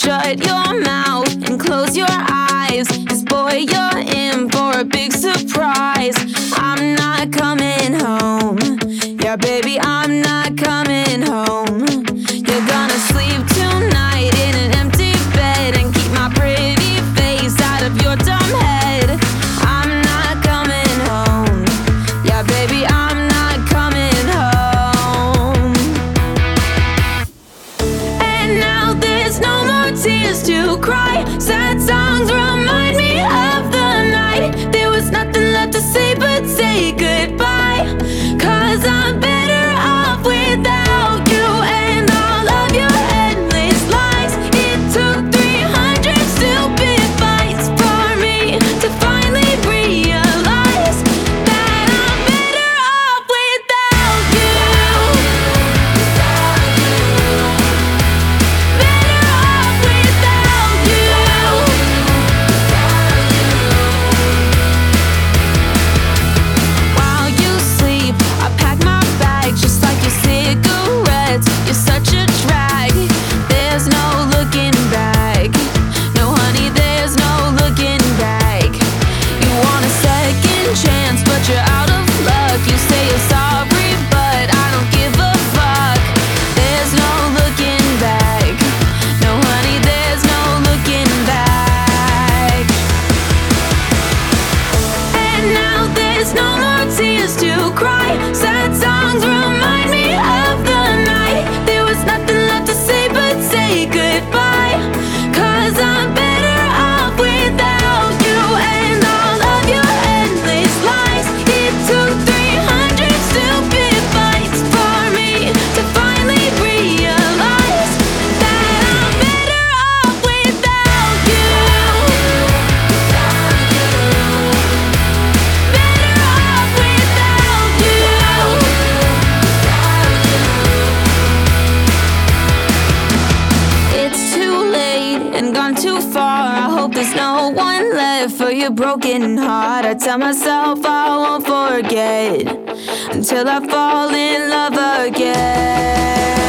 shut your mouth and close your eyes, 'cause boy, you're in for a big surprise. I'm not coming home. Yeah, baby, I'm not coming home. You're gonna sleep tonight in an empty bed and keep my pretty face out of your dumb head. I'm not coming home. Yeah, baby, I'm not coming home. And now there's no more tears to cry. Sad songs remind me of the night. There was nothing left to say but say goodbye, 'cause I'm better off without you and all of your endless lies. It took 300 stupid fights for me to finally realize that I'm better off without you. Better off without you. While you sleep, I pack my bags just like your cigarettes. You're such a drag. There's no looking back. No, honey, there's no looking back. You want a second chance, but you're out of luck. You say you're sorry, but I don't give a fuck. There's no looking back. No, honey, there's no looking back. And now there's no more tears to cry. Sad songs remind me of the night. There was nothing left to say but say goodbye, 'cause I'm better off without you and all of your endless lies. It took 300 stupid fights for me to finally realize that I'm better off without you. Better off without you. It's too late and gone too far. I hope there's no one left for your broken heart. I tell myself I won't forget until I fall in love again.